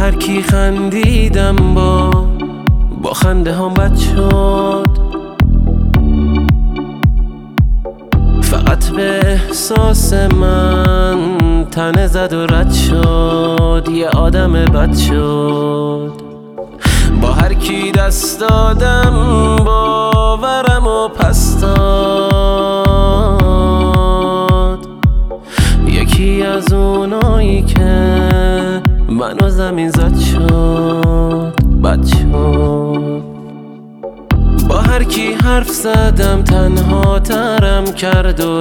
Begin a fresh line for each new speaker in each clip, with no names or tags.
هر کی خندیدم با خنده هم بد شد. فقط به احساس من تنه زد و رد شد، یه آدم بد شد. با هر کی دست دادم باورم و پس داد. یکی از اونایی که منو زمین زد شد، بد شد. با هر کی حرف زدم تنها ترم کرد و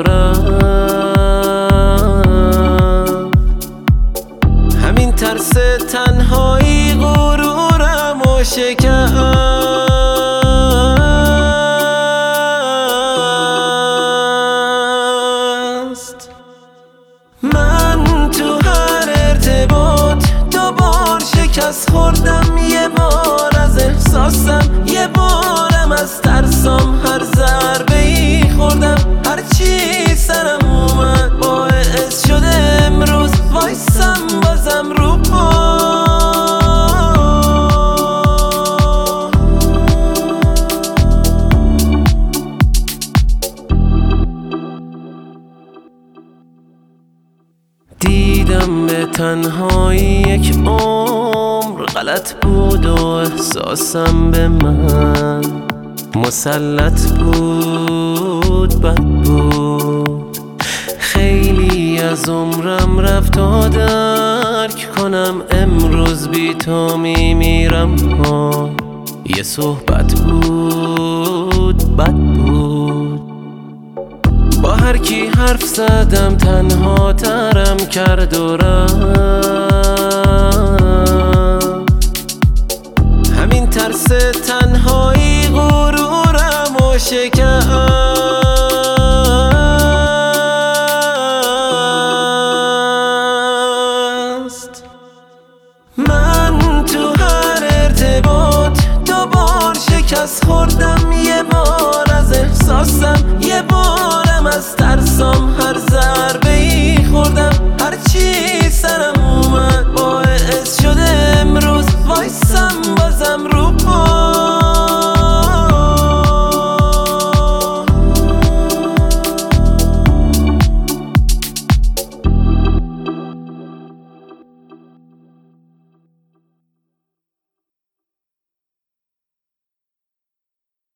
رفت. همین ترس تنهایی غرورم و شکست. من تو هر ارتباط دوبار شکست خوردم، یه بار از احساسم، یه بارم از ترسام. هر ضربه ای خوردم، هر چی سرم اومد باعث شده امروز وایسم بازم رو پا. دیدم به تنهایی یک عمر غلط بود و احساسم به من مسلط بود، بد بود. خیلی از عمرم رفت تا درک کنم امروز بی تو میمیرم. یه صحبت بود، بد بود. با هر کی حرف زدم تنها ترم کرد و رفت. همین ترس تنهایی غرورم و شکست.